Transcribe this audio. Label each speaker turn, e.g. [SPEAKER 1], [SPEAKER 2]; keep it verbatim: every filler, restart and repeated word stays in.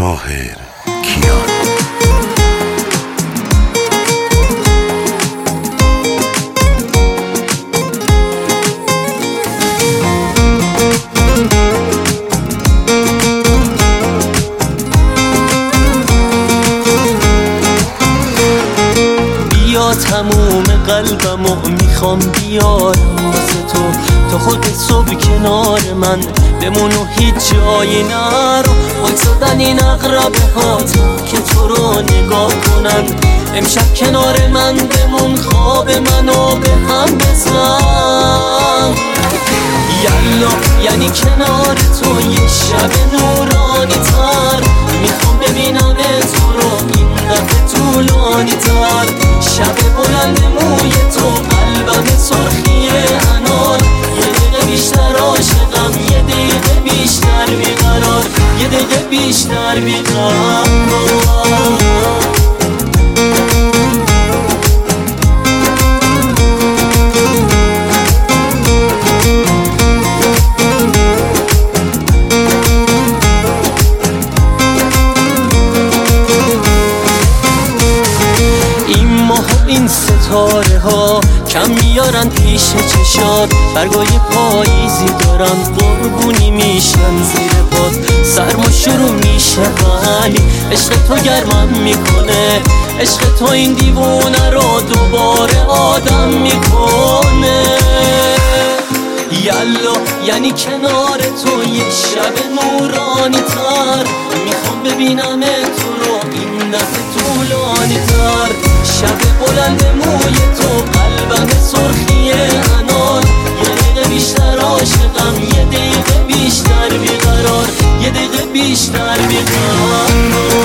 [SPEAKER 1] طاهر کیان.
[SPEAKER 2] بیا تموم قلبمو میخوام بیارم واسه تو، تا خود صبح کنار من بمون و هیچ جایی نرو. وایسادن این اقربه ها که تو رو نگاه کنن، امشب کنار من بمون خواب منو به هم بزن. یلا یعنی کنار تو یه شب نورانی تر، میخوام ببینم تو رو این دفعه طولانی تر. شب بلند موی تو قلبم سرخی انار، یه دقیقه بیشتر عاشقم، یه دقیقه بیشتر بیقرار، یه دقیقه بیشتر بیقرار. این ستاره ها کم میارن پیش چشات، برگای پاییزی دارن قربونی میشن زیر پات. سرما شروع میشه ولی عشق تو گرمم میکنه، عشق تو این دیوونه رو دوباره آدم میکنه. یلا یعنی کنار تو یه شب نورانی تر، میخوام ببینم تو رو این دفعه طولانی تر. شب بلند موی تو قلبم سرخی انار، یه دقیقه بیشتر عاشقم، یه دقیقه بیشتر بیقرار، یه دقیقه بیشتر بیقرار.